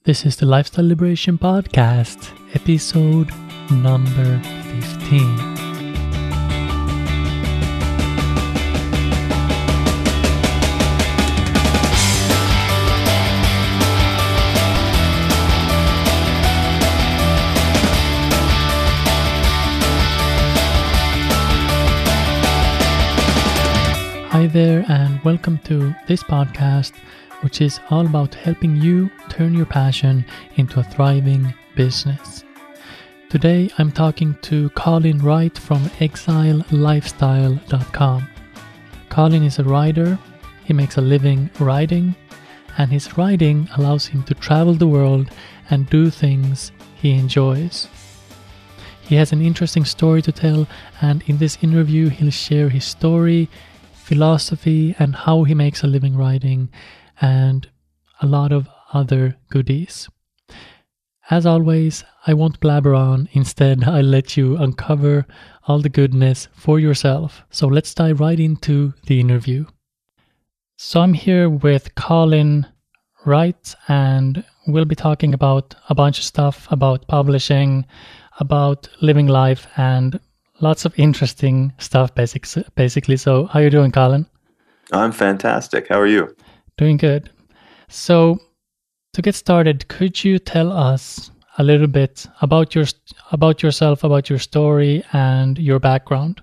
This is the Lifestyle Liberation Podcast, episode number 15. Hi there, and welcome to this podcast, which is all about helping you turn your passion into a thriving business. Today, I'm talking to Colin Wright from ExileLifestyle.com. Colin is a writer. He makes a living writing, and his writing allows him to travel the world and do things he enjoys. He has an interesting story to tell, and in this interview, he'll share his story, philosophy, and how he makes a living writing, and a lot of other goodies. As always, I won't blabber on. Instead, I'll let you uncover all the goodness for yourself. So let's dive right into the interview. So I'm here with Colin Wright, and we'll be talking about a bunch of stuff about publishing, about living life, and lots of interesting stuff, basically. So how are you doing, Colin? I'm fantastic. How are you? Doing good. So to get started, could you tell us a little bit about yourself, about your story and your background?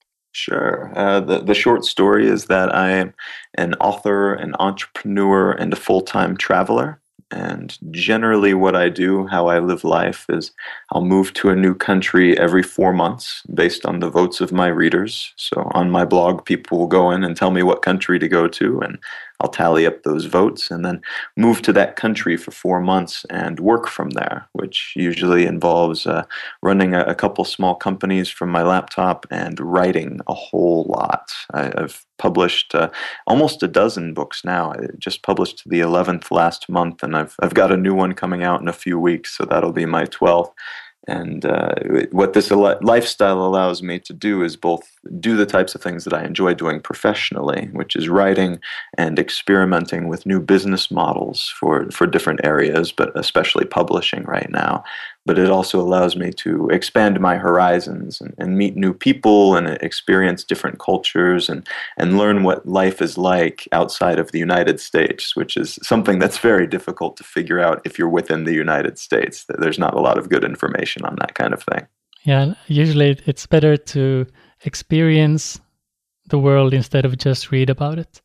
Sure. The short story is that I am an author, an entrepreneur, and a full-time traveler. And generally what I do, how I live life, is I'll move to a new country every 4 months based on the votes of my readers. So on my blog, people will go in and tell me what country to go to, and I'll tally up those votes and then move to that country for 4 months and work from there, which usually involves running a couple small companies from my laptop and writing a whole lot. I've published almost a dozen books now. I just published the 11th last month, and I've got a new one coming out in a few weeks, so that'll be my 12th. And what this lifestyle allows me to do is both do the types of things that I enjoy doing professionally, which is writing and experimenting with new business models for different areas, but especially publishing right now. But it also allows me to expand my horizons and meet new people and experience different cultures and learn what life is like outside of the United States, which is something that's very difficult to figure out if you're within the United States. There's not a lot of good information on that kind of thing. Yeah, usually it's better to experience the world instead of just read about it.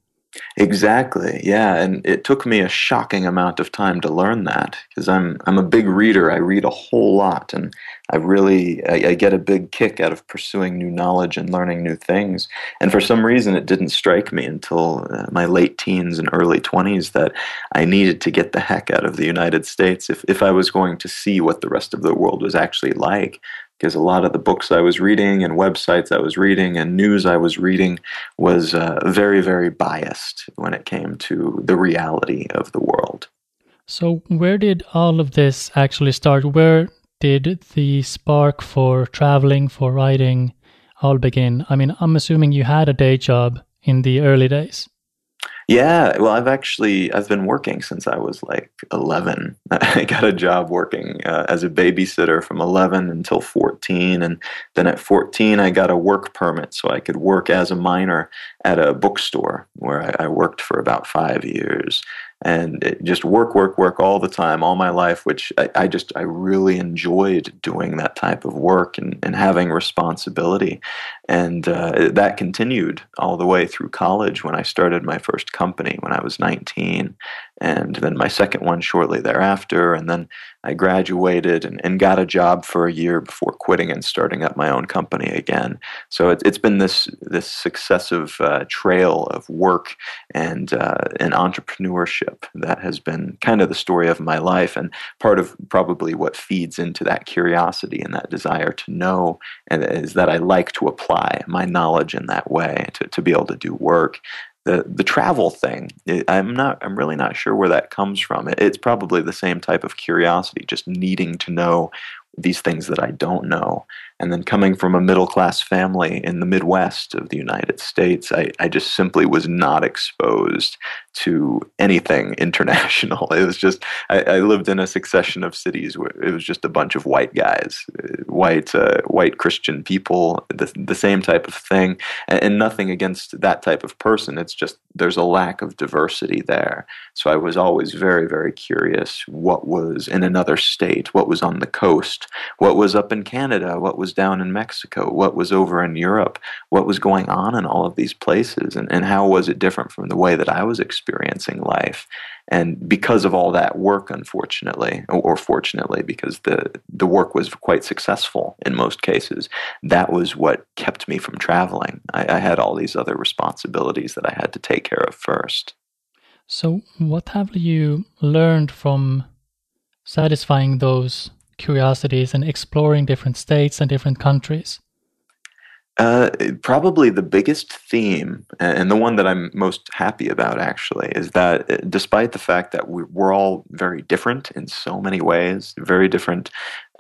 Exactly, yeah, and it took me a shocking amount of time to learn that, because I'm a big reader. I read a whole lot, and I get a big kick out of pursuing new knowledge and learning new things. And for some reason, it didn't strike me until my late teens and early 20s that I needed to get the heck out of the United States if I was going to see what the rest of the world was actually like. Because a lot of the books I was reading and websites I was reading and news I was reading was very, very biased when it came to the reality of the world. So where did all of this actually start? Where did the spark for traveling, for writing, all begin? I mean, I'm assuming you had a day job in the early days. Yeah, well, I've been working since I was like 11. I got a job working as a babysitter from 11 until 14. And then at 14, I got a work permit so I could work as a minor at a bookstore where I worked for about 5 years. And it just work all the time, all my life, which I really enjoyed doing that type of work and having responsibility. And that continued all the way through college when I started my first company when I was 19, and then my second one shortly thereafter. And then I graduated and got a job for a year before quitting and starting up my own company again. So it's been this successive trail of work and entrepreneurship that has been kind of the story of my life, and part of probably what feeds into that curiosity and that desire to know, and is that I like to apply my knowledge in that way to be able to do work. The travel thing, I'm really not sure where that comes from. It's probably the same type of curiosity, just needing to know these things that I don't know. And then coming from a middle class family in the Midwest of the United States, I just simply was not exposed to anything international. It was just, I lived in a succession of cities where it was just a bunch of white guys, white Christian people, the same type of thing, and nothing against that type of person. It's just there's a lack of diversity there. So I was always very, very curious what was in another state, what was on the coast, what was up in Canada, what was down in Mexico, what was over in Europe, what was going on in all of these places, and how was it different from the way that I was experiencing life. And because of all that work, unfortunately, or fortunately, because the work was quite successful in most cases, that was what kept me from traveling. I had all these other responsibilities that I had to take care of first. So what have you learned from satisfying those curiosities and exploring different states and different countries? Probably the biggest theme, and the one that I'm most happy about actually, is that despite the fact that we're all very different in so many ways, very different,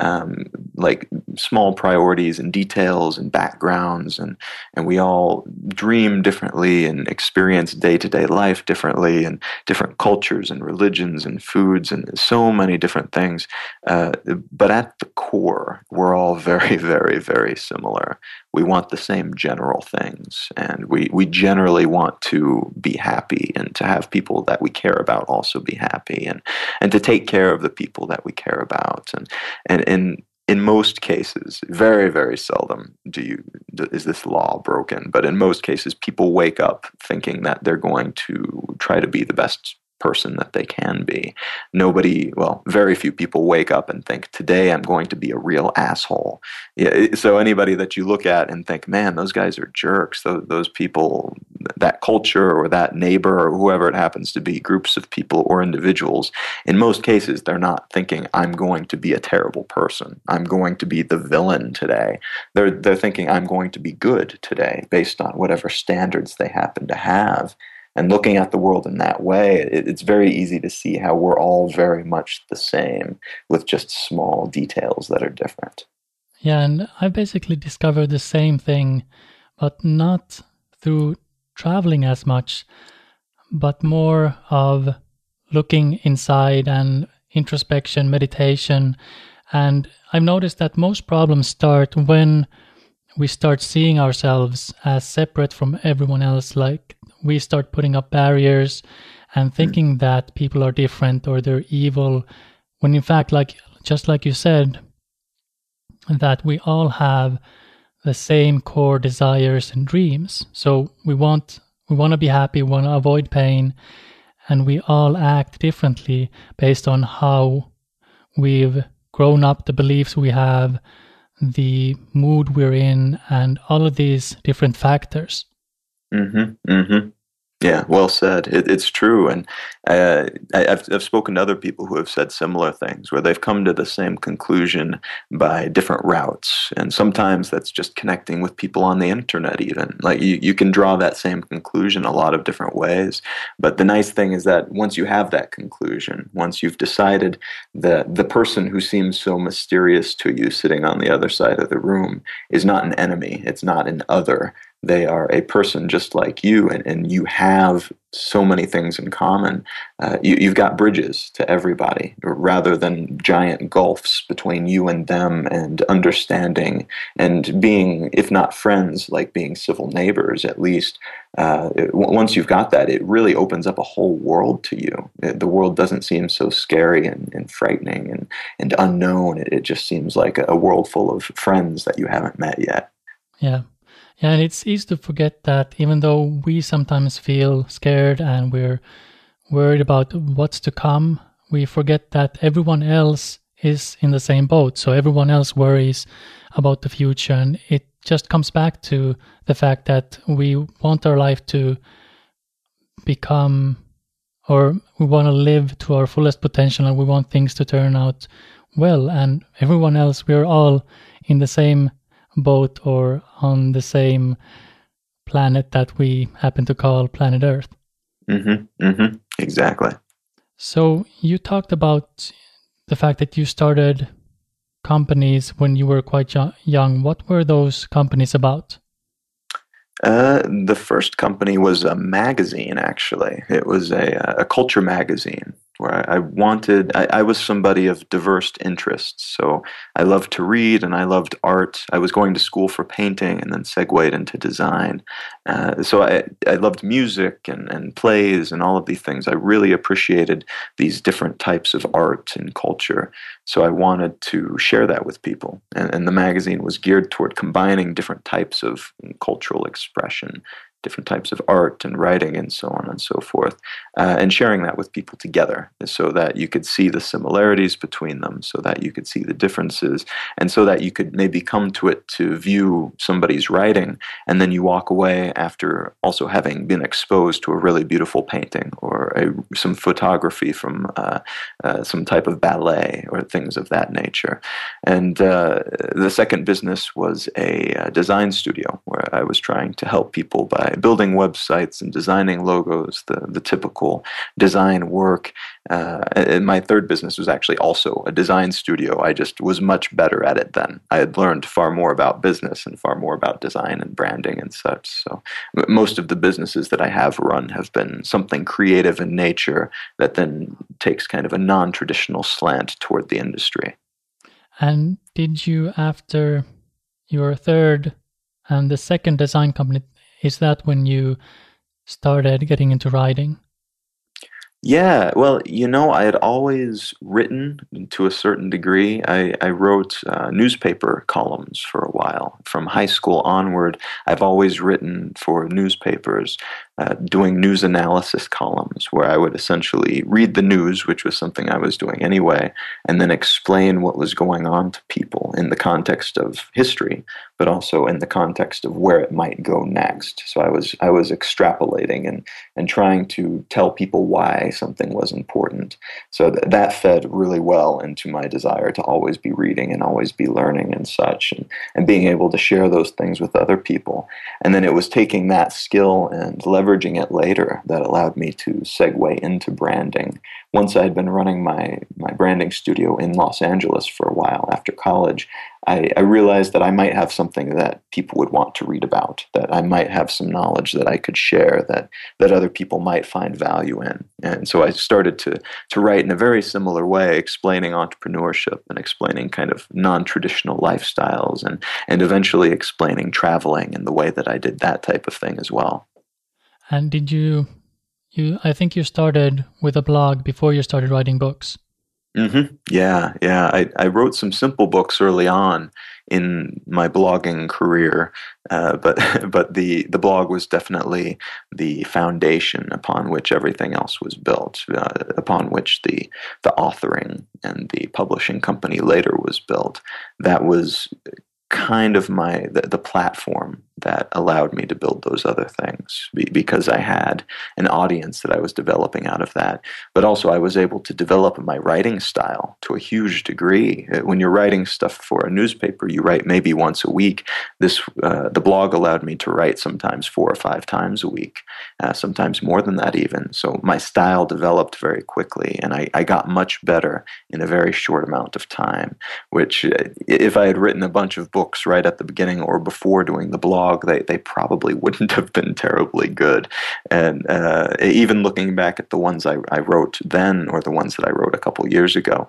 like small priorities and details and backgrounds, and we all dream differently and experience day-to-day life differently, and different cultures and religions and foods and so many different things. But at the core, we're all very, very, very similar. We want the same general things, and we generally want to be happy and to have people that we care about also be happy, and to take care of the people that we care about. And in most cases, very, very seldom is this law broken, but in most cases, people wake up thinking that they're going to try to be the best person that they can be. Very few people wake up and think, today I'm going to be a real asshole. Yeah, so anybody that you look at and think, man, those guys are jerks, those people, that culture or that neighbor or whoever it happens to be, groups of people or individuals, in most cases, they're not thinking, I'm going to be a terrible person. I'm going to be the villain today. They're thinking, I'm going to be good today based on whatever standards they happen to have. And looking at the world in that way, it's very easy to see how we're all very much the same with just small details that are different. Yeah, and I basically discovered the same thing, but not through traveling as much, but more of looking inside and introspection, meditation. And I've noticed that most problems start when we start seeing ourselves as separate from everyone else. Like, we start putting up barriers and thinking that people are different or they're evil, when in fact, just like you said, that we all have the same core desires and dreams. So we want to be happy, we want to avoid pain, and we all act differently based on how we've grown up, the beliefs we have, the mood we're in, and all of these different factors. Mm-hmm. Mm-hmm. Yeah, well said. It's true, and I've spoken to other people who have said similar things, where they've come to the same conclusion by different routes, and sometimes that's just connecting with people on the internet. Even like you can draw that same conclusion a lot of different ways. But the nice thing is that once you have that conclusion, once you've decided that the person who seems so mysterious to you sitting on the other side of the room is not an enemy, it's not an other. They are a person just like you, and you have so many things in common. You've got bridges to everybody, rather than giant gulfs between you and them, and understanding and being, if not friends, like being civil neighbors at least. Once you've got that, it really opens up a whole world to you. The world doesn't seem so scary and frightening and unknown. It just seems like a world full of friends that you haven't met yet. Yeah. Yeah, and it's easy to forget that even though we sometimes feel scared and we're worried about what's to come, we forget that everyone else is in the same boat. So everyone else worries about the future. And it just comes back to the fact that we want our life to become, or we want to live to our fullest potential, and we want things to turn out well. And everyone else, we're all in the same boat or on the same planet that we happen to call planet Earth. Mm-hmm, mm-hmm, exactly. So you talked about the fact that you started companies when you were quite young. What were those companies about? The first company was a magazine, actually. It was a culture magazine where I was somebody of diverse interests. So I loved to read and I loved art. I was going to school for painting and then segued into design. So I loved music and plays and all of these things. I really appreciated these different types of art and culture. So I wanted to share that with people. And the magazine was geared toward combining different types of cultural expression, different types of art and writing and so on and so forth, and sharing that with people together so that you could see the similarities between them, so that you could see the differences, and so that you could maybe come to it to view somebody's writing, and then you walk away after also having been exposed to a really beautiful painting or some photography from some type of ballet or things of that nature. And the second business was a design studio where I was trying to help people by building websites and designing logos, the typical design work. And my third business was actually also a design studio. I just was much better at it then. I had learned far more about business and far more about design and branding and such. So most of the businesses that I have run have been something creative in nature that then takes kind of a non-traditional slant toward the industry. And did you, after your third and the second design company, is that when you started getting into writing? Yeah, well, I had always written to a certain degree. I wrote newspaper columns for a while. From high school onward, I've always written for newspapers, doing news analysis columns where I would essentially read the news, which was something I was doing anyway, and then explain what was going on to people in the context of history, but also in the context of where it might go next. So I was extrapolating and trying to tell people why something was important. So that fed really well into my desire to always be reading and always be learning and such, and being able to share those things with other people. And then it was taking that skill and leveraging it later that allowed me to segue into branding. Once I had been running my branding studio in Los Angeles for a while after college, I realized that I might have something that people would want to read about, that I might have some knowledge that I could share, that other people might find value in. And so I started to write in a very similar way, explaining entrepreneurship and explaining kind of non-traditional lifestyles and eventually explaining traveling and the way that I did that type of thing as well. And did you I think you started with a blog before you started writing books. Mm-hmm. Yeah. I wrote some simple books early on in my blogging career, but the blog was definitely the foundation upon which everything else was built, upon which the authoring and the publishing company later was built. That was kind of the platform that allowed me to build those other things, because I had an audience that I was developing out of that. But also I was able to develop my writing style to a huge degree. When you're writing stuff for a newspaper, you write maybe once a week. The blog allowed me to write sometimes 4 or 5 times a week, sometimes more than that even. So my style developed very quickly, and I got much better in a very short amount of time, which if I had written a bunch of books right at the beginning or before doing the blog, they probably wouldn't have been terribly good. And even looking back at the ones I wrote then, or the ones that I wrote a couple years ago,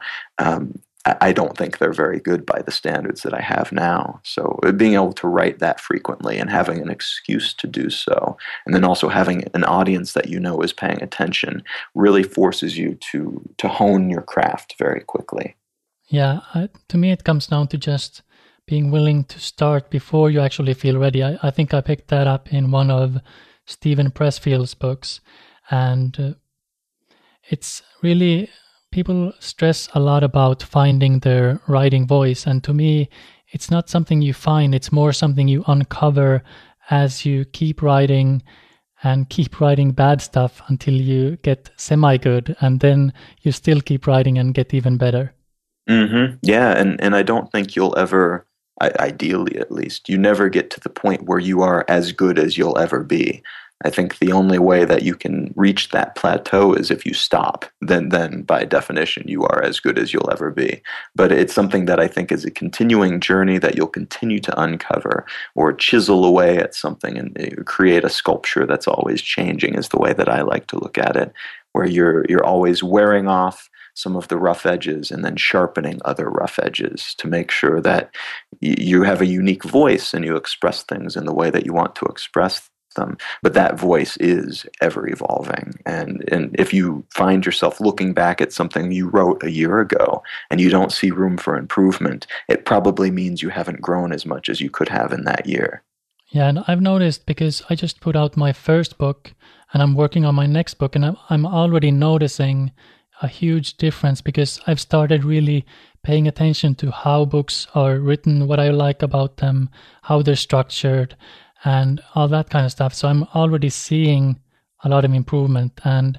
I don't think they're very good by the standards that I have now. So being able to write that frequently and having an excuse to do so, and then also having an audience that is paying attention, really forces you to hone your craft very quickly. Yeah, to me it comes down to just being willing to start before you actually feel ready. I think I picked that up in one of Steven Pressfield's books. And it's really, people stress a lot about finding their writing voice. And to me, it's not something you find, it's more something you uncover as you keep writing and keep writing bad stuff until you get semi-good. And then you still keep writing and get even better. Mm-hmm. Yeah, and I don't think you'll ever, ideally at least, you never get to the point where you are as good as you'll ever be. I think the only way that you can reach that plateau is if you stop. Then by definition, you are as good as you'll ever be. But it's something that I think is a continuing journey that you'll continue to uncover or chisel away at something and create a sculpture that's always changing, is the way that I like to look at it, where you're always wearing off some of the rough edges and then sharpening other rough edges to make sure that you have a unique voice and you express things in the way that you want to express them. But that voice is ever evolving. And if you find yourself looking back at something you wrote a year ago and you don't see room for improvement, it probably means you haven't grown as much as you could have in that year. Yeah, and I've noticed, because I just put out my first book and I'm working on my next book, and I'm already noticing a huge difference, because I've started really paying attention to how books are written, what I like about them, how they're structured, and all that kind of stuff. So I'm already seeing a lot of improvement, and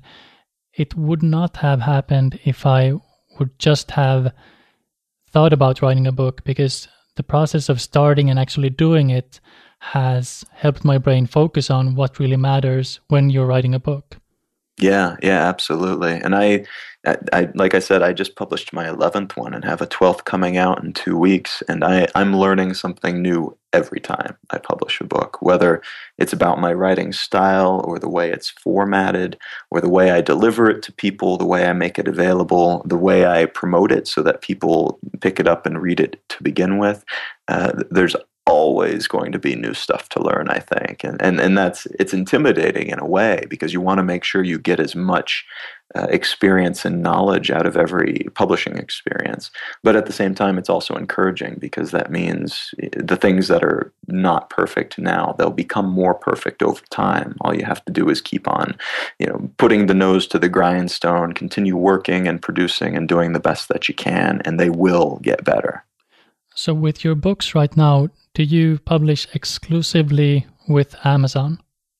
it would not have happened if I would just have thought about writing a book, because the process of starting and actually doing it has helped my brain focus on what really matters when you're writing a book. Yeah, absolutely. And I like I said, I just published my 11th one and have a 12th coming out in 2 weeks. And I'm learning something new every time I publish a book, whether it's about my writing style or the way it's formatted or the way I deliver it to people, the way I make it available, the way I promote it so that people pick it up and read it to begin with. There's always going to be new stuff to learn, I think. And it's intimidating in a way, because you want to make sure you get as much experience and knowledge out of every publishing experience. But at the same time, it's also encouraging, because that means the things that are not perfect now, they'll become more perfect over time. All you have to do is keep on, putting the nose to the grindstone, continue working and producing and doing the best that you can, and they will get better. So with your books right now, do you publish exclusively with Amazon?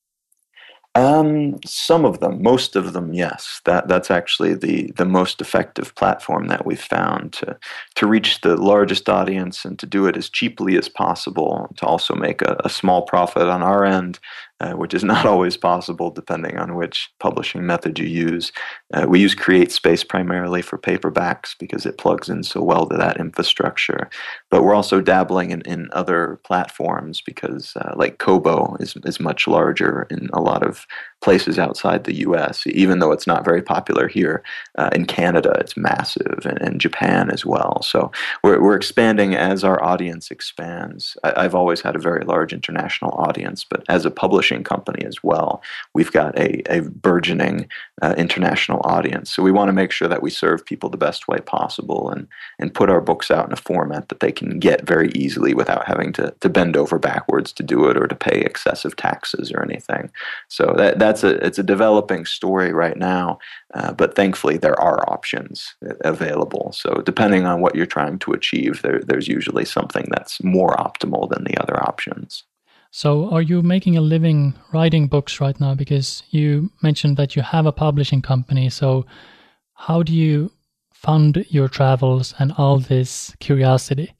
Some of them, most of them, yes. That's actually the most effective platform that we've found to reach the largest audience and to do it as cheaply as possible, to also make a small profit on our end, which is not always possible depending on which publishing method you use. We use CreateSpace primarily for paperbacks because it plugs in so well to that infrastructure. But we're also dabbling in other platforms because like Kobo is much larger in a lot of places outside the US, even though it's not very popular here. In Canada, it's massive, and Japan as well. So we're expanding as our audience expands. I've always had a very large international audience, but as a publishing company as well, we've got a burgeoning international audience. So we want to make sure that we serve people the best way possible and put our books out in a format that they can get very easily without having to bend over backwards to do it or to pay excessive taxes or anything. So it's a developing story right now, but thankfully there are options available. So depending on what you're trying to achieve, there's usually something that's more optimal than the other options. So are you making a living writing books right now? Because you mentioned that you have a publishing company. So how do you fund your travels and all this curiosity?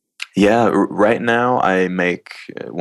Yeah, right now I make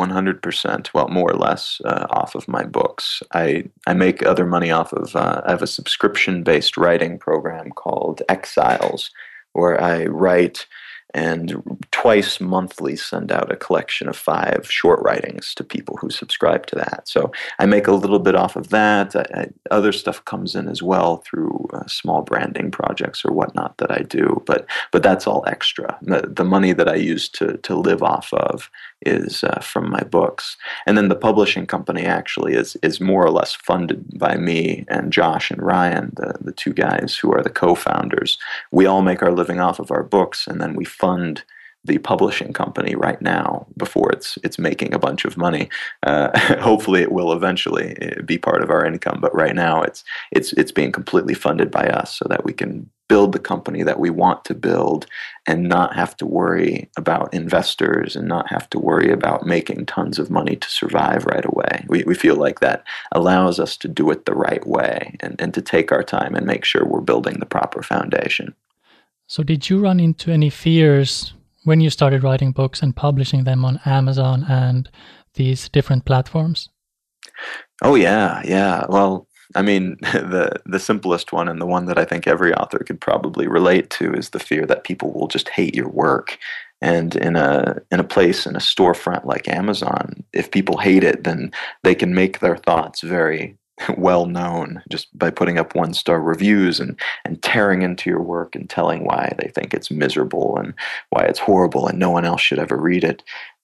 100%, well, more or less, off of my books. I make other money off of, I have a subscription-based writing program called Exiles, where I write and twice monthly send out a collection of 5 short writings to people who subscribe to that. So I make a little bit off of that. Other stuff comes in as well through small branding projects or whatnot that I do, but that's all extra. The money that I use to live off of is from my books. And then the publishing company actually is more or less funded by me and Josh and Ryan, the 2 guys who are the co-founders. We all make our living off of our books, and then we fund the publishing company right now before it's making a bunch of money. Hopefully it will eventually be part of our income, but right now it's being completely funded by us so that we can build the company that we want to build and not have to worry about investors and not have to worry about making tons of money to survive right away. We feel like that allows us to do it the right way and to take our time and make sure we're building the proper foundation. So did you run into any fears when you started writing books and publishing them on Amazon and these different platforms? Oh yeah, yeah. Well, I mean, the simplest one and the one that I think every author could probably relate to is the fear that people will just hate your work. And in a place in a storefront like Amazon, if people hate it, then they can make their thoughts very well known just by putting up one-star reviews and tearing into your work and telling why they think it's miserable and why it's horrible and no one else should ever read it.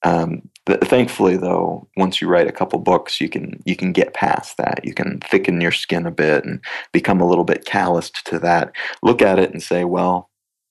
Thankfully, though, once you write a couple books, you can get past that. You can thicken your skin a bit and become a little bit calloused to that. Look at it and say, well,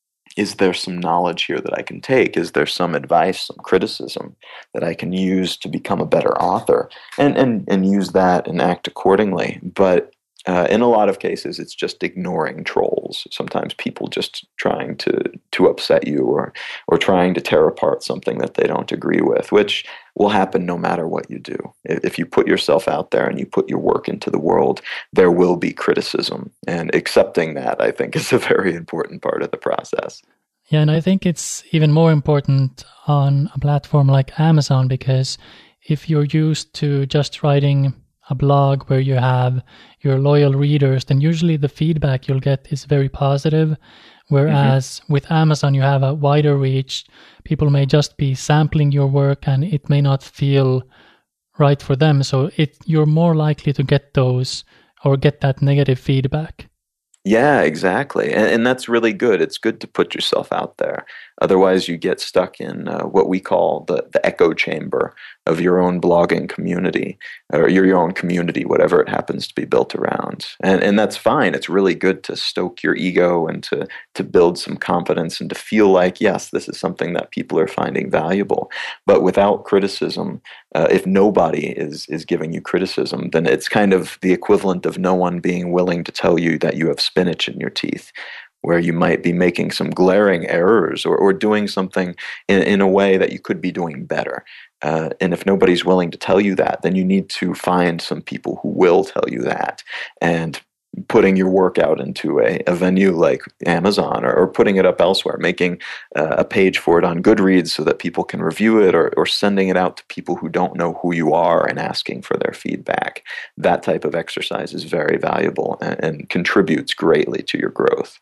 is there some knowledge here that I can take? Is there some advice, some criticism that I can use to become a better author? And use that and act accordingly. But in a lot of cases, it's just ignoring trolls. Sometimes people just trying to upset you or trying to tear apart something that they don't agree with, which will happen no matter what you do. If you put yourself out there and you put your work into the world, there will be criticism. And accepting that, I think, is a very important part of the process. Yeah, and I think it's even more important on a platform like Amazon, because if you're used to just writing a blog where you have your loyal readers, then usually the feedback you'll get is very positive. Whereas with Amazon, you have a wider reach. People may just be sampling your work and it may not feel right for them. So you're more likely to get those or get that negative feedback. Yeah, exactly. And that's really good. It's good to put yourself out there. Otherwise, you get stuck in what we call the echo chamber of your own blogging community or your own community, whatever it happens to be built around. And that's fine. It's really good to stoke your ego and to build some confidence and to feel like, yes, this is something that people are finding valuable. But without criticism, if nobody is giving you criticism, then it's kind of the equivalent of no one being willing to tell you that you have spinach in your teeth, where you might be making some glaring errors or doing something in a way that you could be doing better. And if nobody's willing to tell you that, then you need to find some people who will tell you that. And putting your work out into a venue like Amazon or putting it up elsewhere, making a page for it on Goodreads so that people can review it or sending it out to people who don't know who you are and asking for their feedback. That type of exercise is very valuable and contributes greatly to your growth.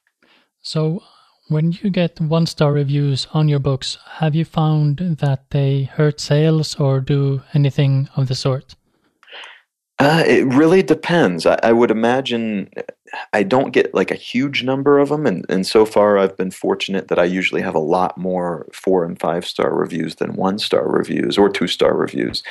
So when you get one-star reviews on your books, have you found that they hurt sales or do anything of the sort? It really depends. I would imagine I don't get like a huge number of them, and so far I've been fortunate that I usually have a lot more 4 and 5 star reviews than 1 star reviews or 2 star reviews.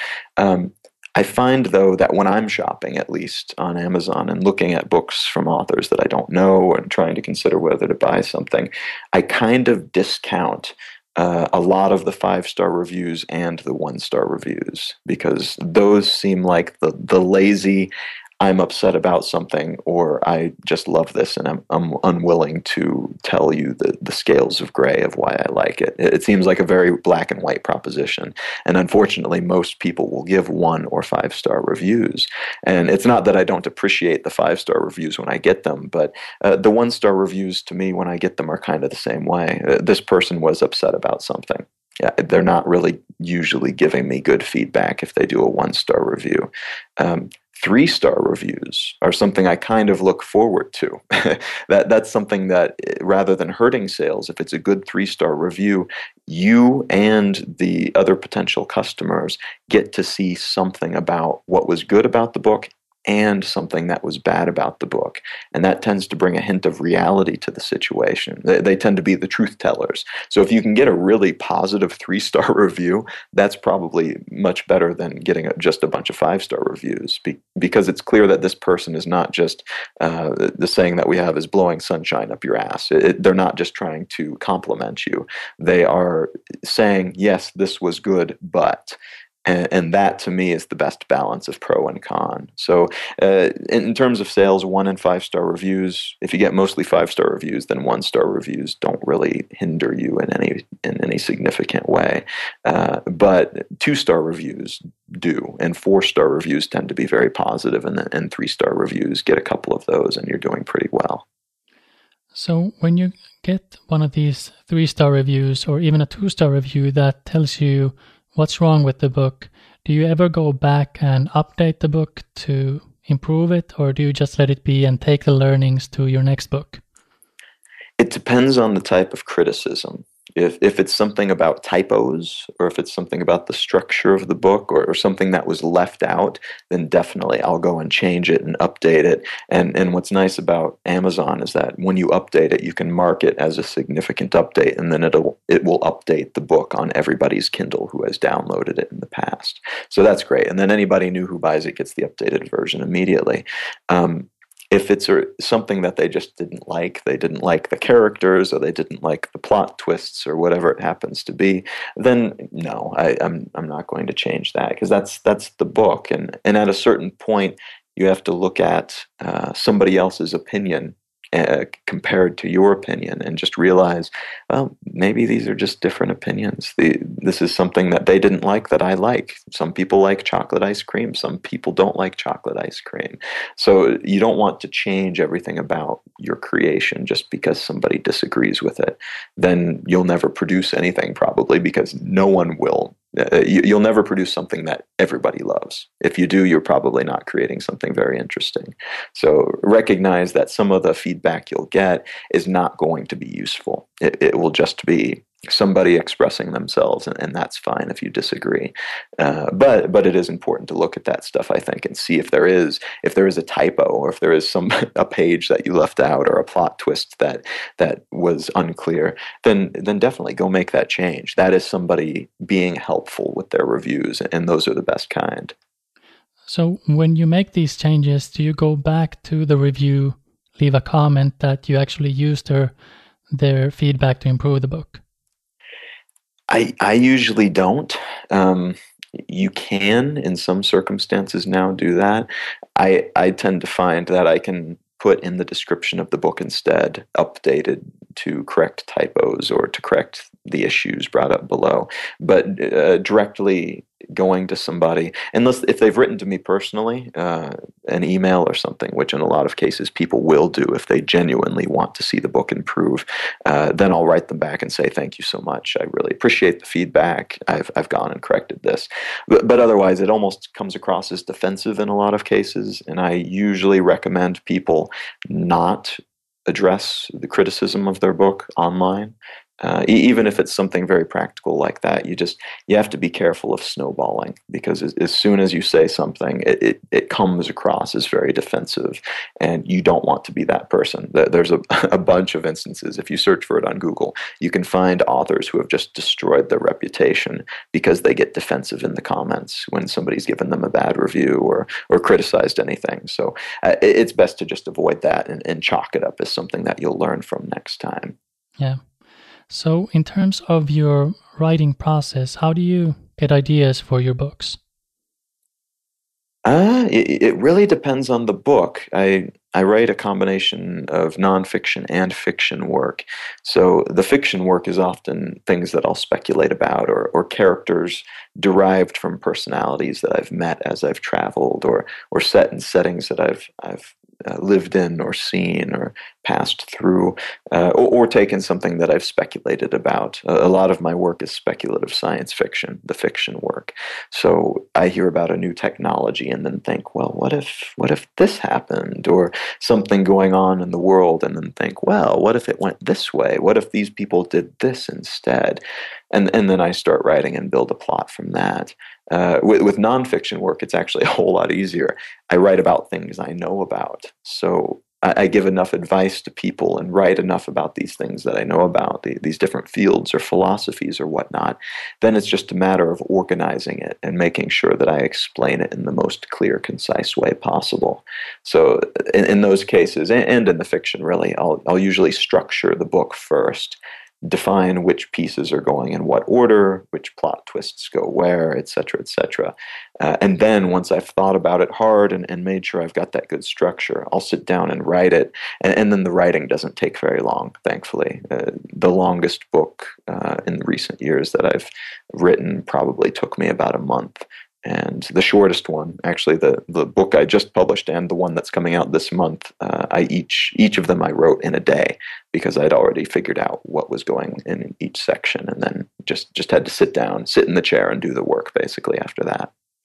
I find though that when I'm shopping, at least on Amazon, and looking at books from authors that I don't know and trying to consider whether to buy something, I kind of discount a lot of the 5 star reviews and the 1 star reviews because those seem like the lazy, I'm upset about something or I just love this and I'm unwilling to tell you the scales of gray of why I like it. It seems like a very black and white proposition. And unfortunately, most people will give 1 or 5 star reviews. And it's not that I don't appreciate the 5 star reviews when I get them, but the 1 star reviews to me when I get them are kind of the same way. This person was upset about something. Yeah, they're not really usually giving me good feedback if they do a 1 star review. 3 star reviews are something I kind of look forward to. That's something that rather than hurting sales, if it's a good 3 star review, you and the other potential customers get to see something about what was good about the book and something that was bad about the book. And that tends to bring a hint of reality to the situation. They tend to be the truth tellers. So if you can get a really positive 3 star review, that's probably much better than getting just a bunch of 5 star reviews because it's clear that this person is not just, the saying that we have is blowing sunshine up your ass. They're not just trying to compliment you. They are saying, yes, this was good, but... And that, to me, is the best balance of pro and con. So in terms of sales, 1 and 5 star reviews, if you get mostly 5 star reviews, then 1 star reviews don't really hinder you in any significant way. But 2 star reviews do, and 4 star reviews tend to be very positive, and 3 star reviews get a couple of those, and you're doing pretty well. So when you get one of these 3 star reviews or even a 2 star review that tells you what's wrong with the book, Do you ever go back and update the book to improve it, or do you just let it be and take the learnings to your next book? It depends on the type of criticism. If it's something about typos, or if it's something about the structure of the book, or something that was left out, then definitely I'll go and change it and update it. And what's nice about Amazon is that when you update it, you can mark it as a significant update, and then it will update the book on everybody's Kindle who has downloaded it in the past. So that's great. And then anybody new who buys it gets the updated version immediately. If it's something that they just didn't like, they didn't like the characters, or they didn't like the plot twists, or whatever it happens to be, then no, I'm not going to change that, because that's the book, and at a certain point, you have to look at somebody else's opinion compared to your opinion, and just realize, well, maybe these are just different opinions. This is something that they didn't like that I like. Some people like chocolate ice cream. Some people don't like chocolate ice cream. So you don't want to change everything about your creation just because somebody disagrees with it. Then you'll never produce anything, probably, because no one will. You'll never produce something that everybody loves. If you do, you're probably not creating something very interesting. So recognize that some of the feedback you'll get is not going to be useful. It will just be somebody expressing themselves, and that's fine if you disagree. But it is important to look at that stuff, I think, and see if there is a typo, or if there is a page that you left out, or a plot twist that was unclear. Then definitely go make that change. That is somebody being helpful with their reviews, and those are the best kind. So when you make these changes, do you go back to the review, leave a comment that you actually used their feedback to improve the book? I usually don't. You can, in some circumstances, now do that. I tend to find that I can put in the description of the book instead, updated to correct typos or to correct the issues brought up below. But directly going to somebody, unless if they've written to me personally, an email or something, which in a lot of cases people will do if they genuinely want to see the book improve, then I'll write them back and say, thank you so much. I really appreciate the feedback. I've gone and corrected this. But otherwise, it almost comes across as defensive in a lot of cases, and I usually recommend people not address the criticism of their book online. Even if it's something very practical like that, you have to be careful of snowballing, because as soon as you say something, it comes across as very defensive, and you don't want to be that person. There's a bunch of instances. If you search for it on Google, you can find authors who have just destroyed their reputation because they get defensive in the comments when somebody's given them a bad review or criticized anything. So it's best to just avoid that and chalk it up as something that you'll learn from next time. Yeah. So in terms of your writing process, how do you get ideas for your books? It really depends on the book. I write a combination of nonfiction and fiction work. So the fiction work is often things that I'll speculate about, or characters derived from personalities that I've met as I've traveled, or set in settings that I've lived in or seen or passed through, or taken something that I've speculated about. A lot of my work is speculative science fiction, the fiction work. So I hear about a new technology and then think, well, what if this happened? Or something going on in the world, and then think, well, what if it went this way? What if these people did this instead? And then I start writing and build a plot from that. With nonfiction work, it's actually a whole lot easier. I write about things I know about. So I give enough advice to people and write enough about these things that I know about, these different fields or philosophies or whatnot. Then it's just a matter of organizing it and making sure that I explain it in the most clear, concise way possible. So in those cases, and in the fiction, really, I'll usually structure the book first, define which pieces are going in what order, which plot twists go where, etc., etc. And then once I've thought about it hard and made sure I've got that good structure, I'll sit down and write it. And then the writing doesn't take very long, thankfully. The longest book in recent years that I've written probably took me about a month. And the shortest one, actually, the book I just published and the one that's coming out this month, each of them I wrote in a day, because I'd already figured out what was going in each section, and then just had to sit in the chair and do the work basically after that.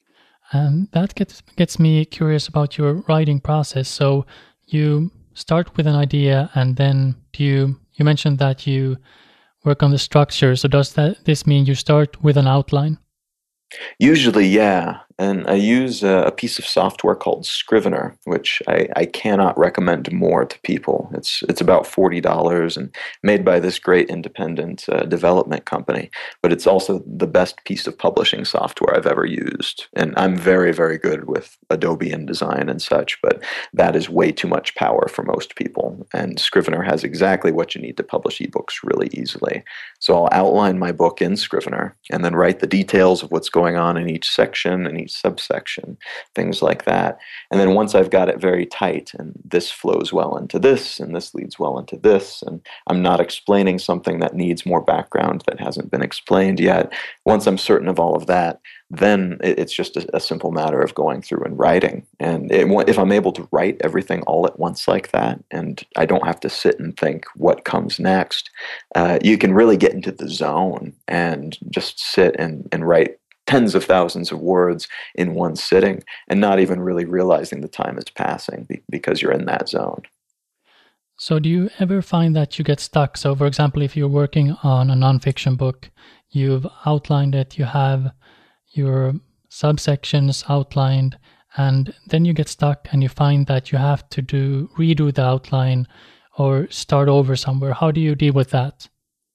And that gets me curious about your writing process. So you start with an idea, and then you mentioned that you work on the structure. So does this mean you start with an outline? Usually, yeah. And I use a piece of software called Scrivener, which I cannot recommend more to people. It's about $40 and made by this great independent development company. But it's also the best piece of publishing software I've ever used. And I'm very, very good with Adobe InDesign and such, but that is way too much power for most people. And Scrivener has exactly what you need to publish ebooks really easily. So I'll outline my book in Scrivener and then write the details of what's going on in each section and each subsection, things like that. And then once I've got it very tight and this flows well into this and this leads well into this, and I'm not explaining something that needs more background that hasn't been explained yet, once I'm certain of all of that, then it's just a simple matter of going through and writing. And if I'm able to write everything all at once like that, and I don't have to sit and think what comes next, you can really get into the zone and just sit and write tens of thousands of words in one sitting and not even really realizing the time is passing because you're in that zone. So do you ever find that you get stuck? So for example, if you're working on a nonfiction book, you've outlined it, you have your subsections outlined, and then you get stuck and you find that you have to redo the outline or start over somewhere. How do you deal with that?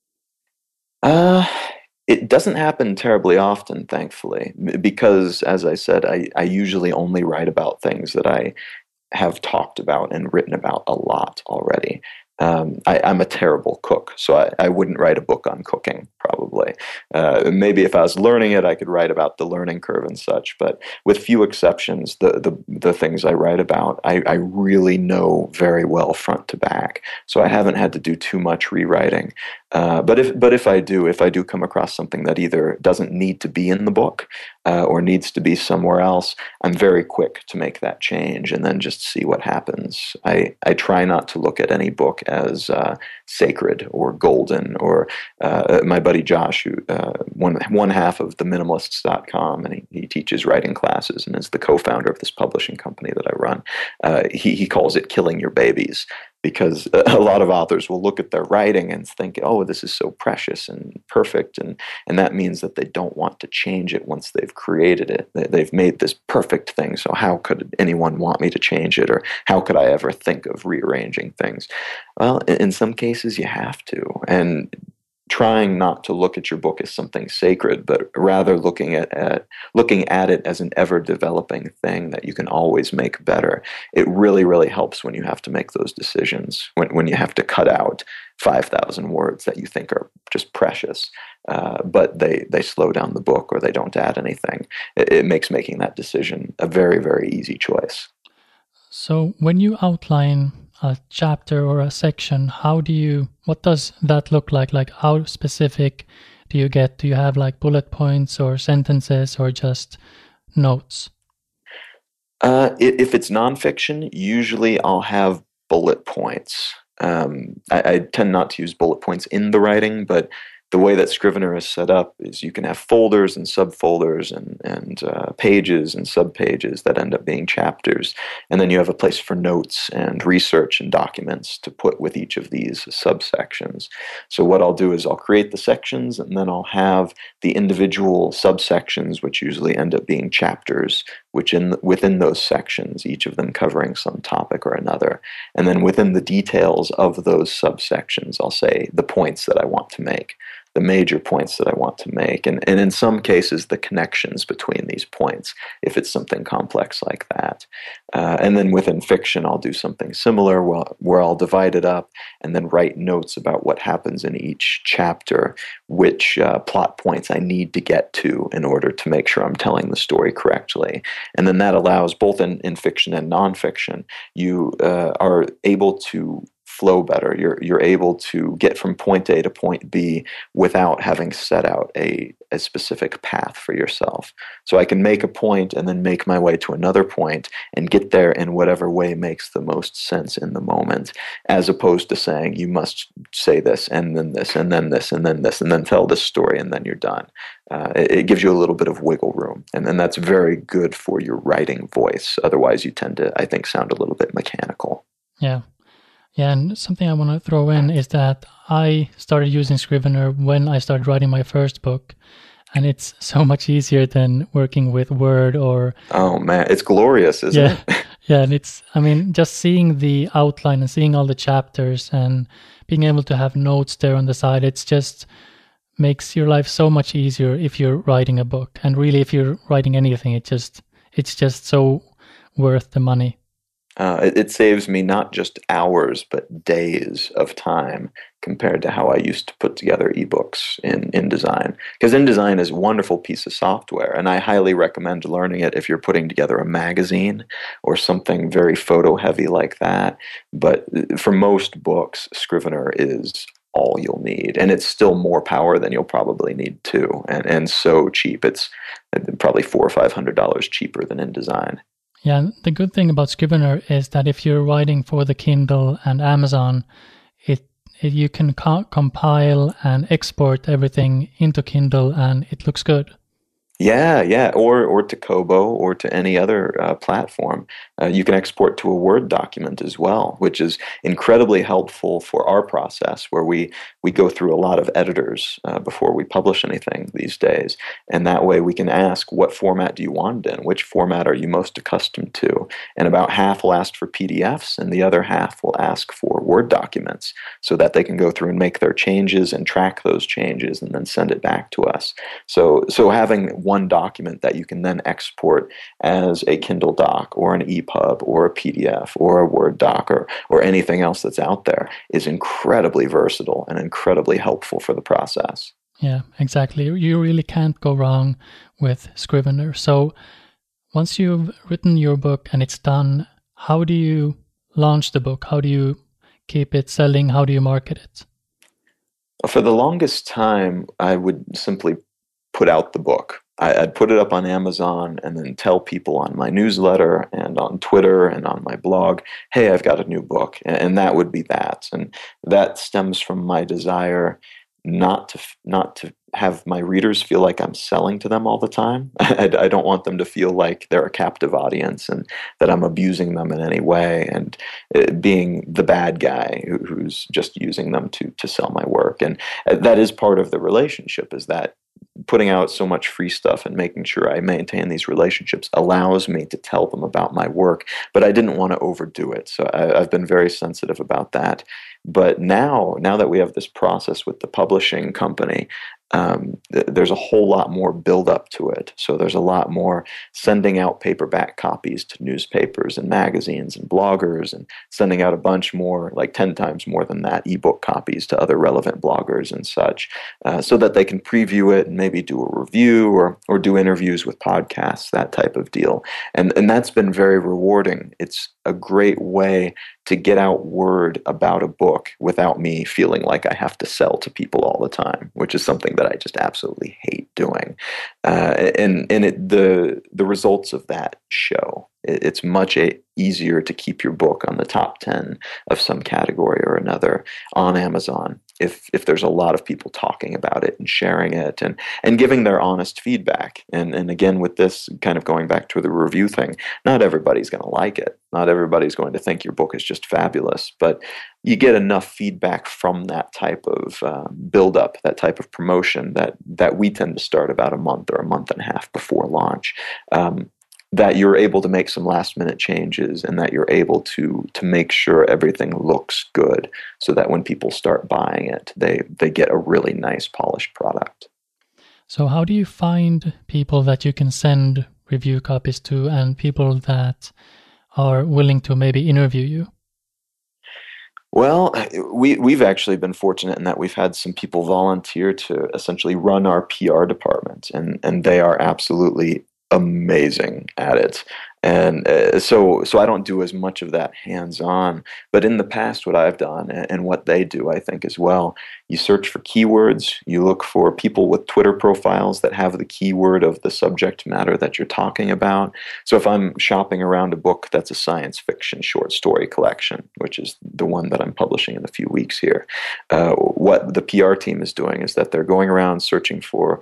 It doesn't happen terribly often, thankfully, because, as I said, I usually only write about things that I have talked about and written about a lot already. I'm a terrible cook, so I wouldn't write a book on cooking, probably. Maybe if I was learning it, I could write about the learning curve and such, but with few exceptions, the things I write about, I really know very well front to back, so I haven't had to do too much rewriting. But if I do come across something that either doesn't need to be in the book or needs to be somewhere else, I'm very quick to make that change and then just see what happens. I try not to look at any book as sacred or golden. Or my buddy Josh, who one half of theminimalists.com, and he teaches writing classes and is the co-founder of this publishing company that I run. He calls it killing your babies, because a lot of authors will look at their writing and think, oh, this is so precious and perfect, and that means that they don't want to change it once they've created it. They've made this perfect thing, so how could anyone want me to change it, or how could I ever think of rearranging things? Well, in some cases you have to, and trying not to look at your book as something sacred, but rather looking at it as an ever-developing thing that you can always make better. It really, really helps when you have to make those decisions, when you have to cut out 5,000 words that you think are just precious, but they slow down the book or they don't add anything. It makes making that decision a very, very easy choice. So when you outline a chapter or a section, what does that look like? Like, how specific do you get? Do you have like bullet points or sentences or just notes? If it's nonfiction, usually I'll have bullet points. I tend not to use bullet points in the writing, but the way that Scrivener is set up is you can have folders and subfolders and pages and subpages that end up being chapters. And then you have a place for notes and research and documents to put with each of these subsections. So what I'll do is I'll create the sections, and then I'll have the individual subsections, which usually end up being chapters, within those sections, each of them covering some topic or another. And then within the details of those subsections, I'll say the points that I want to make, the major points that I want to make, and in some cases the connections between these points, if it's something complex like that. And then within fiction, I'll do something similar where I'll divide it up and then write notes about what happens in each chapter, which plot points I need to get to in order to make sure I'm telling the story correctly. And then that allows, both in fiction and nonfiction, you are able to flow better. You're able to get from point A to point B without having set out a specific path for yourself. So I can make a point and then make my way to another point and get there in whatever way makes the most sense in the moment, as opposed to saying you must say this and then this and then this and then this and then tell this story and then you're done. It gives you a little bit of wiggle room, and then that's very good for your writing voice. Otherwise, you tend to, I think, sound a little bit mechanical. Yeah. Yeah, and something I want to throw in is that I started using Scrivener when I started writing my first book, and it's so much easier than working with Word or... Oh, man, it's glorious, isn't it? Yeah, and it's, I mean, just seeing the outline and seeing all the chapters and being able to have notes there on the side, it's just makes your life so much easier if you're writing a book. And really, if you're writing anything, it's just so worth the money. It saves me not just hours, but days of time compared to how I used to put together ebooks in InDesign. Because InDesign is a wonderful piece of software, and I highly recommend learning it if you're putting together a magazine or something very photo-heavy like that. But for most books, Scrivener is all you'll need, and it's still more power than you'll probably need too, and so cheap. It's probably $400 or $500 cheaper than InDesign. Yeah, the good thing about Scrivener is that if you're writing for the Kindle and Amazon, you can compile and export everything into Kindle, and it looks good. Yeah, or to Kobo or to any other platform. You can export to a Word document as well, which is incredibly helpful for our process, where we go through a lot of editors before we publish anything these days. And that way we can ask, what format do you want it in? Which format are you most accustomed to? And about half will ask for PDFs, and the other half will ask for Word documents, so that they can go through and make their changes and track those changes and then send it back to us. So having one document that you can then export as a Kindle doc or an EPUB or a PDF or a Word doc or anything else that's out there is incredibly versatile and incredibly helpful for the process. Yeah, exactly. You really can't go wrong with Scrivener. So once you've written your book and it's done, how do you launch the book? How do you keep it selling? How do you market it? For the longest time, I would simply put out the book. I'd put it up on Amazon and then tell people on my newsletter and on Twitter and on my blog, hey, I've got a new book. And that would be that. And that stems from my desire not to have my readers feel like I'm selling to them all the time. I don't want them to feel like they're a captive audience and that I'm abusing them in any way and being the bad guy who's just using them to sell my work. And that is part of the relationship, is that putting out so much free stuff and making sure I maintain these relationships allows me to tell them about my work, but I didn't want to overdo it. So I've been very sensitive about that. But now that we have this process with the publishing company, there's a whole lot more build up to it. So there's a lot more sending out paperback copies to newspapers and magazines and bloggers, and sending out a bunch more, like 10 times more than that, ebook copies to other relevant bloggers and such, so that they can preview it and maybe do a review or do interviews with podcasts, that type of deal. And that's been very rewarding. It's a great way to get out word about a book without me feeling like I have to sell to people all the time, which is something that I just absolutely hate doing. The results of that show. It's much easier to keep your book on the top 10 of some category or another on Amazon if there's a lot of people talking about it and sharing it and giving their honest feedback. And again, with this kind of going back to the review thing, not everybody's going to like it. Not everybody's going to think your book is just fabulous, but you get enough feedback from that type of build-up, that type of promotion that we tend to start about a month or a month and a half before launch, that you're able to make some last-minute changes and that you're able to make sure everything looks good so that when people start buying it, they get a really nice, polished product. So how do you find people that you can send review copies to and people that are willing to maybe interview you? Well, we've actually been fortunate in that we've had some people volunteer to essentially run our PR department, and they are absolutely amazing at it. And so I don't do as much of that hands-on. But in the past, what I've done and what they do, I think as well, you search for keywords. You look for people with Twitter profiles that have the keyword of the subject matter that you're talking about. So if I'm shopping around a book that's a science fiction short story collection, which is the one that I'm publishing in a few weeks here, what the PR team is doing is that they're going around searching for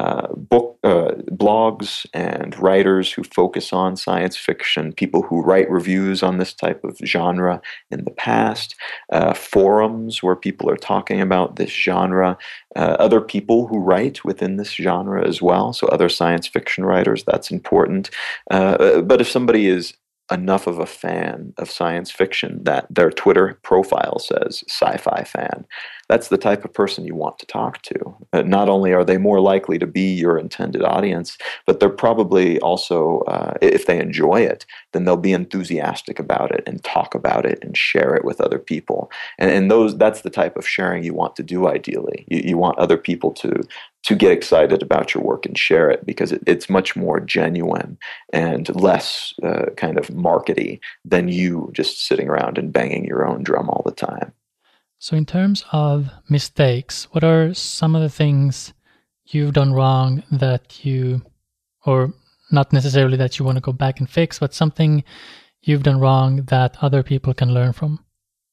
blogs and writers who focus on science fiction, people who write reviews on this type of genre in the past, forums where people are talking about this genre, other people who write within this genre as well, so other science fiction writers, that's important. But if somebody is enough of a fan of science fiction that their Twitter profile says sci-fi fan, that's the type of person you want to talk to. Not only are they more likely to be your intended audience, but they're probably also, if they enjoy it, then they'll be enthusiastic about it and talk about it and share it with other people. And that's the type of sharing you want to do ideally. You want other people to get excited about your work and share it, because it's much more genuine and less kind of markety than you just sitting around and banging your own drum all the time. So in terms of mistakes, what are some of the things you've done wrong that you, or not necessarily that you want to go back and fix, but something you've done wrong that other people can learn from?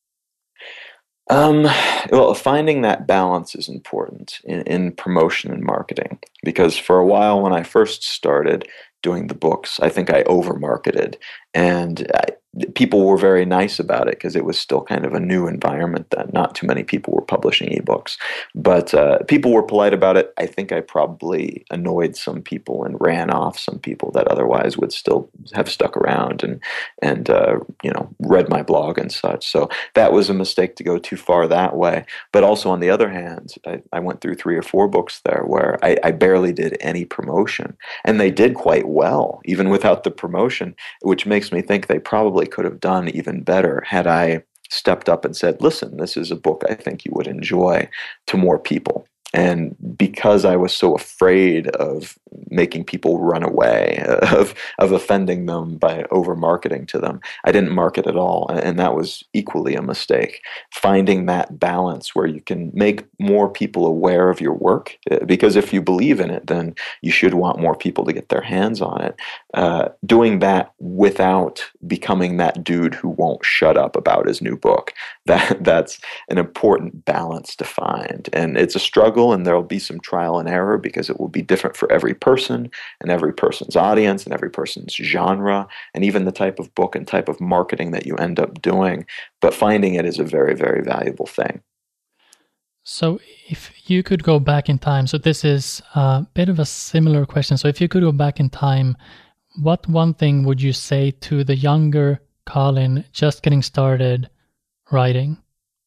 Well, finding that balance is important in promotion and marketing, because for a while when I first started doing the books, I think I over-marketed, and people were very nice about it because it was still kind of a new environment then. Not too many people were publishing ebooks, but people were polite about it. I think I probably annoyed some people and ran off some people that otherwise would still have stuck around and read my blog and such. So that was a mistake to go too far that way. But also on the other hand, I went through 3 or 4 books there where I barely did any promotion, and they did quite well even without the promotion, which makes me think they probably could have done even better had I stepped up and said, listen, this is a book I think you would enjoy, to more people. And because I was so afraid of making people run away, of offending them by over-marketing to them, I didn't market at all, and that was equally a mistake. Finding that balance where you can make more people aware of your work, because if you believe in it, then you should want more people to get their hands on it. Doing that without becoming that dude who won't shut up about his new book, that's an important balance to find. And it's a struggle, and there will be some trial and error because it will be different for every person and every person's audience and every person's genre and even the type of book and type of marketing that you end up doing. But finding it is a very, very valuable thing. So if you could go back in time, so this is a bit of a similar question. So if you could go back in time, what one thing would you say to the younger Colin just getting started writing?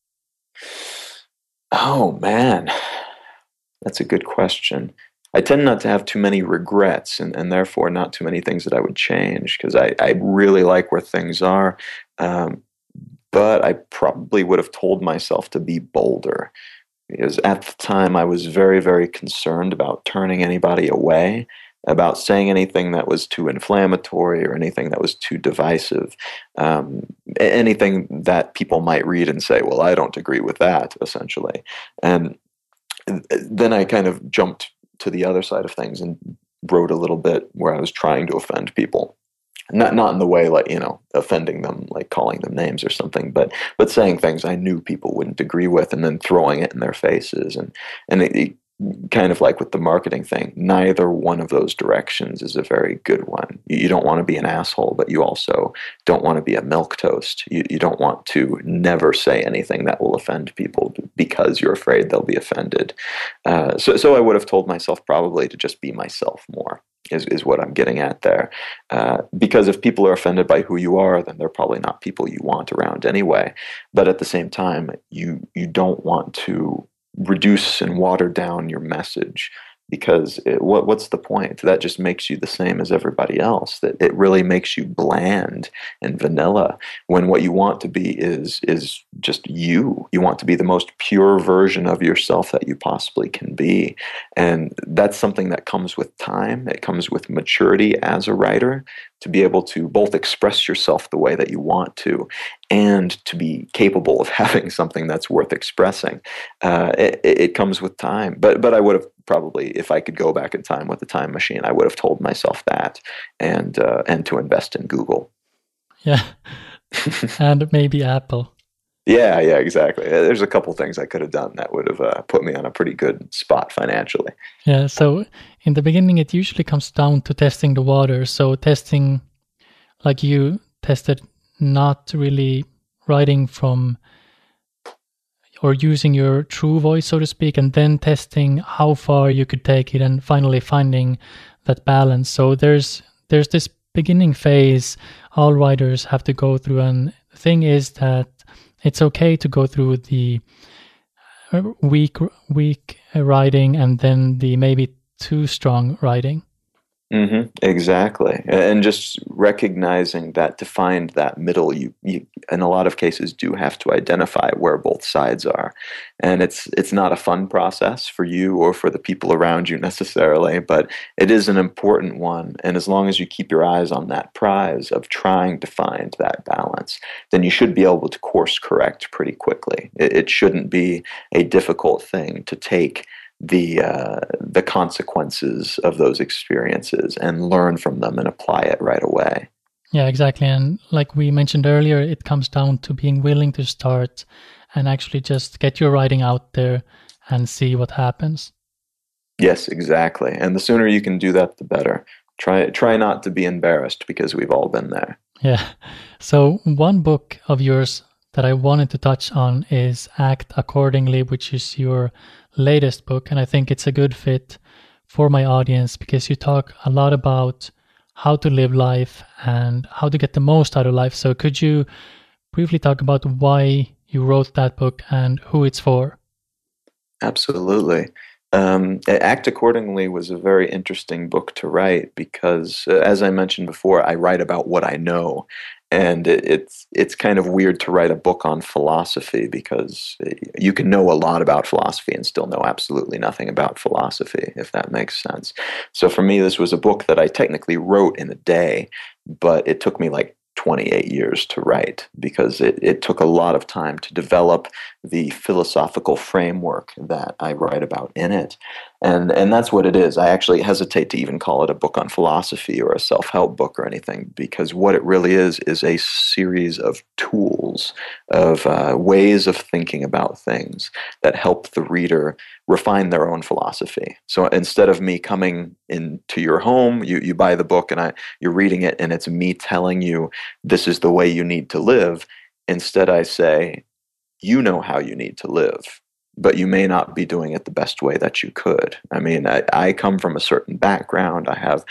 Oh, man. That's a good question. I tend not to have too many regrets and therefore not too many things that I would change, because I really like where things are. But I probably would have told myself to be bolder, because at the time I was very, very concerned about turning anybody away, about saying anything that was too inflammatory or anything that was too divisive, anything that people might read and say, well, I don't agree with that, essentially. And then I kind of jumped to the other side of things and wrote a little bit where I was trying to offend people. Not in the way like, offending them, like calling them names or something, but saying things I knew people wouldn't agree with and then throwing it in their faces. And it kind of like with the marketing thing, neither one of those directions is a very good one. You don't want to be an asshole, but you also don't want to be a milquetoast. You don't want to never say anything that will offend people because you're afraid they'll be offended. So I would have told myself probably to just be myself more, is what I'm getting at there. Because if people are offended by who you are, then they're probably not people you want around anyway. But at the same time, you don't want to reduce and water down your message, because what's the point? That just makes you the same as everybody else. That it really makes you bland and vanilla, when what you want to be is just you. You want to be the most pure version of yourself that you possibly can be. And that's something that comes with time. It comes with maturity as a writer. to be able to both express yourself the way that you want to and to be capable of having something that's worth expressing. It comes with time. But I would have probably, if I could go back in time with a time machine, I would have told myself that and to invest in Google. Yeah. And maybe Apple. Yeah, exactly. There's a couple things I could have done that would have put me on a pretty good spot financially. Yeah, so in the beginning, it usually comes down to testing the water. So testing, like you tested, not really writing from or using your true voice, so to speak, and then testing how far you could take it and finally finding that balance. So there's this beginning phase all writers have to go through, and the thing is that it's okay to go through the weak writing and then the maybe too strong writing. Exactly. And just recognizing that to find that middle, you in a lot of cases do have to identify where both sides are. And it's not a fun process for you or for the people around you necessarily, but it is an important one. And as long as you keep your eyes on that prize of trying to find that balance, then you should be able to course correct pretty quickly. It shouldn't be a difficult thing to take the consequences of those experiences and learn from them and apply it right away. Yeah, exactly. And like we mentioned earlier, it comes down to being willing to start and actually just get your writing out there and see what happens. Yes, exactly. And the sooner you can do that, the better. Try not to be embarrassed, because we've all been there. Yeah. So one book of yours that I wanted to touch on is Act Accordingly, which is your latest book. And I think it's a good fit for my audience because you talk a lot about how to live life and how to get the most out of life. So could you briefly talk about why you wrote that book and who it's for? Absolutely. Act Accordingly was a very interesting book to write because, as I mentioned before, I write about what I know. And it's kind of weird to write a book on philosophy because you can know a lot about philosophy and still know absolutely nothing about philosophy, if that makes sense. So for me, this was a book that I technically wrote in a day, but it took me like 28 years to write because it took a lot of time to develop the philosophical framework that I write about in it. And that's what it is. I actually hesitate to even call it a book on philosophy or a self-help book or anything, because what it really is a series of tools, of ways of thinking about things that help the reader refine their own philosophy. So instead of me coming into your home, you buy the book and you're reading it and it's me telling you this is the way you need to live, instead I say, you know how you need to live, but you may not be doing it the best way that you could. I mean, I come from a certain background. I have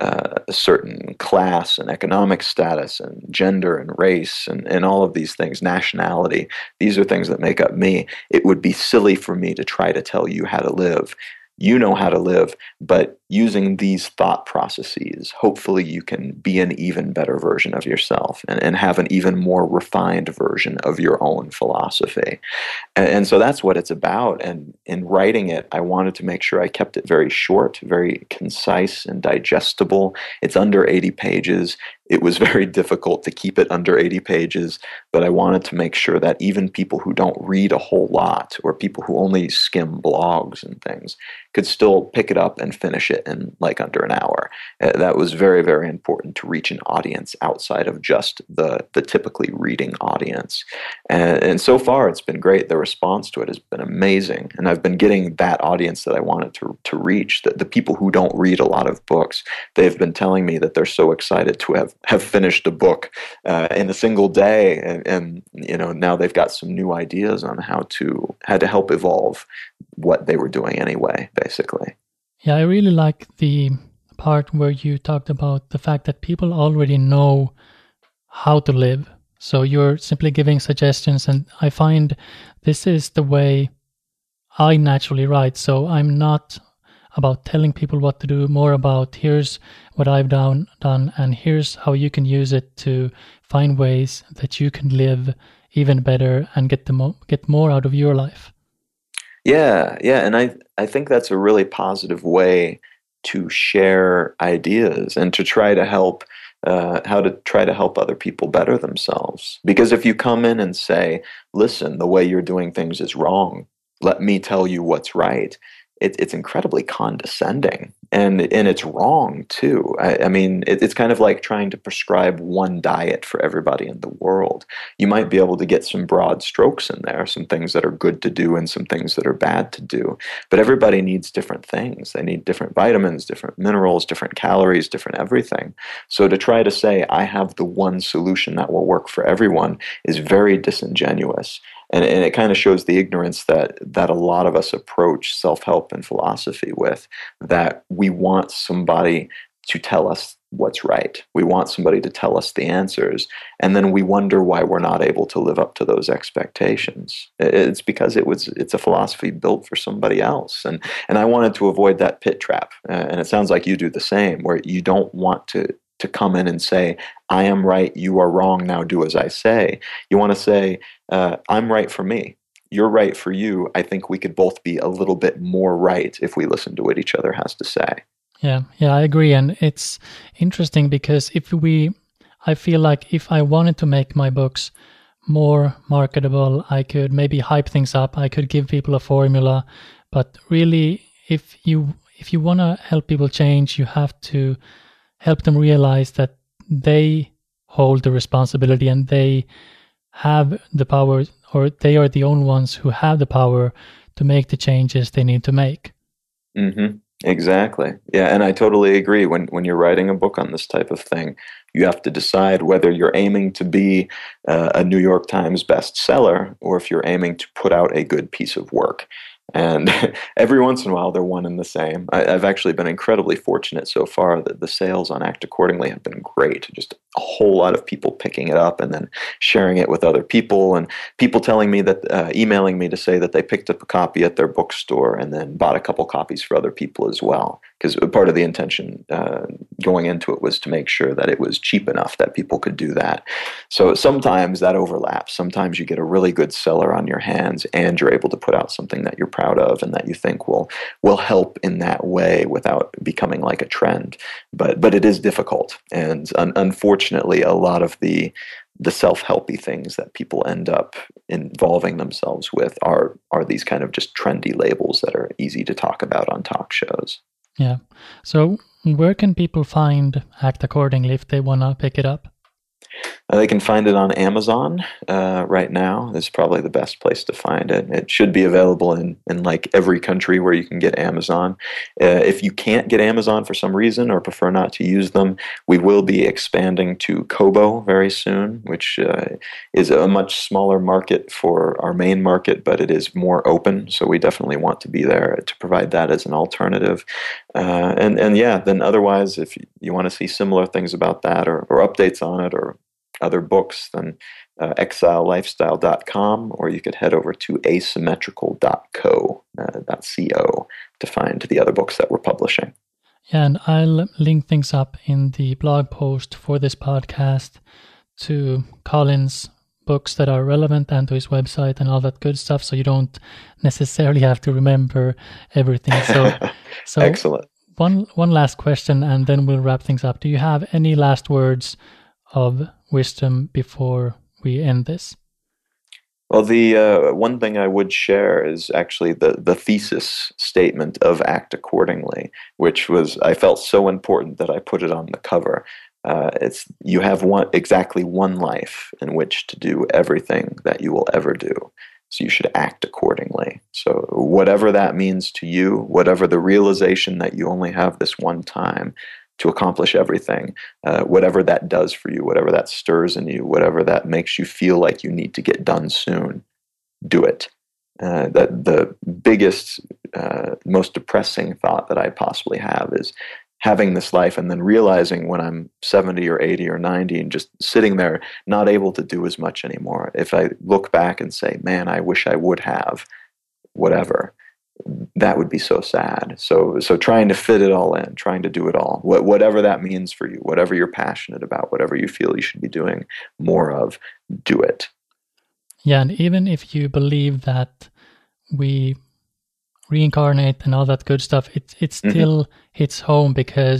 a certain class and economic status and gender and race and all of these things, nationality. These are things that make up me. It would be silly for me to try to tell you how to live. You know how to live, but using these thought processes, hopefully you can be an even better version of yourself and have an even more refined version of your own philosophy. And so that's what it's about. And in writing it, I wanted to make sure I kept it very short, very concise and digestible. It's under 80 pages. It was very difficult to keep it under 80 pages, but I wanted to make sure that even people who don't read a whole lot or people who only skim blogs and things could still pick it up and finish it in like under an hour. That was very, very important to reach an audience outside of just the typically reading audience. And so far, it's been great. The response to it has been amazing. And I've been getting that audience that I wanted to reach, the people who don't read a lot of books. They've been telling me that they're so excited to have finished a book in a single day. And you know, now they've got some new ideas on how to help evolve what they were doing anyway, basically. Yeah, I really like the part where you talked about the fact that people already know how to live. So you're simply giving suggestions, and I find this is the way I naturally write. So I'm not about telling people what to do, more about here's what I've done, and here's how you can use it to find ways that you can live even better and get more out of your life. Yeah, and I think that's a really positive way to share ideas and to try to help how to try to help other people better themselves. Because if you come in and say, listen, the way you're doing things is wrong, let me tell you what's right, it's incredibly condescending, and it's wrong too. I mean, it's kind of like trying to prescribe one diet for everybody in the world. You might be able to get some broad strokes in there, some things that are good to do and some things that are bad to do. But everybody needs different things. They need different vitamins, different minerals, different calories, different everything. So to try to say, I have the one solution that will work for everyone is very disingenuous. And it kind of shows the ignorance that a lot of us approach self-help and philosophy with, that we want somebody to tell us what's right. We want somebody to tell us the answers. And then we wonder why we're not able to live up to those expectations. It's because it's a philosophy built for somebody else. And I wanted to avoid that pit trap. And it sounds like you do the same, where you don't want to come in and say, I am right, you are wrong, now do as I say. You want to say, I'm right for me, you're right for you. I think we could both be a little bit more right if we listen to what each other has to say. Yeah, I agree. And it's interesting because I feel like if I wanted to make my books more marketable, I could maybe hype things up, I could give people a formula. But really, if you want to help people change, you have to help them realize that they hold the responsibility and they have the power, or they are the only ones who have the power to make the changes they need to make. Mm-hmm. Exactly. Yeah, and I totally agree. When you're writing a book on this type of thing, you have to decide whether you're aiming to be a New York Times bestseller or if you're aiming to put out a good piece of work. And every once in a while, they're one and the same. I've actually been incredibly fortunate so far that the sales on Act Accordingly have been great. Just a whole lot of people picking it up and then sharing it with other people, and people telling me that, emailing me to say that they picked up a copy at their bookstore and then bought a couple copies for other people as well. Because part of the intention going into it was to make sure that it was cheap enough that people could do that. So sometimes that overlaps. Sometimes you get a really good seller on your hands and you're able to put out something that you're proud of and that you think will help in that way without becoming like a trend. But it is difficult. And unfortunately, a lot of the self-helpy things that people end up involving themselves with are these kind of just trendy labels that are easy to talk about on talk shows. Yeah. So where can people find Act Accordingly if they want to pick it up? They can find it on Amazon right now. It's probably the best place to find it. It should be available in like every country where you can get Amazon. If you can't get Amazon for some reason or prefer not to use them, we will be expanding to Kobo very soon, which is a much smaller market for our main market, but it is more open. So we definitely want to be there to provide that as an alternative. And yeah, then otherwise, if you want to see similar things about that or updates on it or other books, then exilelifestyle.com, or you could head over to asymmetrical.co to find the other books that we're publishing. Yeah, and I'll link things up in the blog post for this podcast to Colin's books that are relevant and to his website and all that good stuff, so you don't necessarily have to remember everything. So Excellent. One last question, and then we'll wrap things up. Do you have any last words of wisdom before we end this? Well, the one thing I would share is actually the thesis statement of Act Accordingly, which I felt so important that I put it on the cover. It's you have exactly one life in which to do everything that you will ever do. So you should act accordingly. So whatever that means to you, whatever the realization that you only have this one time to accomplish everything, whatever that does for you, whatever that stirs in you, whatever that makes you feel like you need to get done soon, do it. That the biggest, most depressing thought that I possibly have is having this life and then realizing when I'm 70 or 80 or 90 and just sitting there not able to do as much anymore. If I look back and say, man, I wish I would have whatever, that would be so sad. So trying to fit it all in, trying to do it all, whatever that means for you, whatever you're passionate about, whatever you feel you should be doing more of, do it. Yeah, and even if you believe that we reincarnate and all that good stuff, it still hits home, because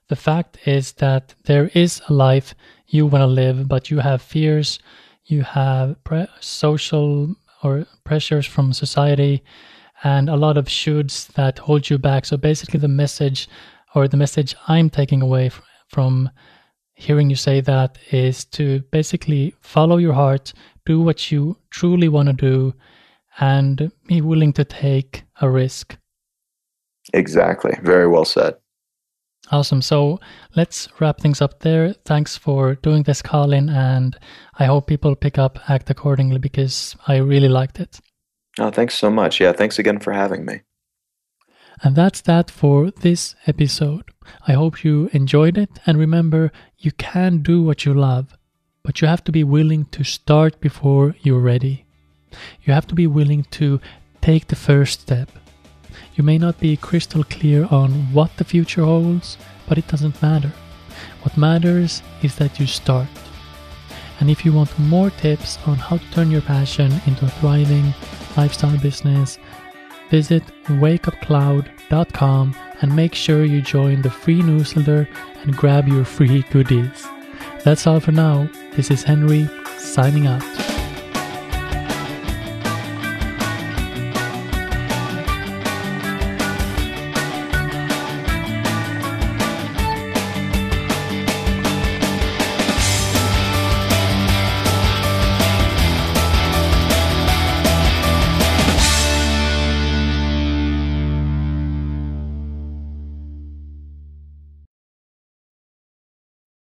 The fact is that there is a life you want to live, but you have fears, you have social or pressures from society, and a lot of shoulds that hold you back. So basically the message I'm taking away from hearing you say that is to basically follow your heart, do what you truly want to do, and be willing to take a risk. Exactly. Very well said. Awesome. So let's wrap things up there. Thanks for doing this, Colin, and I hope people pick up Act Accordingly because I really liked it. Oh, thanks so much. Yeah, thanks again for having me. And that's that for this episode. I hope you enjoyed it, and remember, you can do what you love, but you have to be willing to start before you're ready. You have to be willing to take the first step. You may not be crystal clear on what the future holds, but it doesn't matter. What matters is that you start. And if you want more tips on how to turn your passion into a thriving lifestyle business, visit wakeupcloud.com and make sure you join the free newsletter and grab your free goodies. That's all for now. This is Henry, signing out.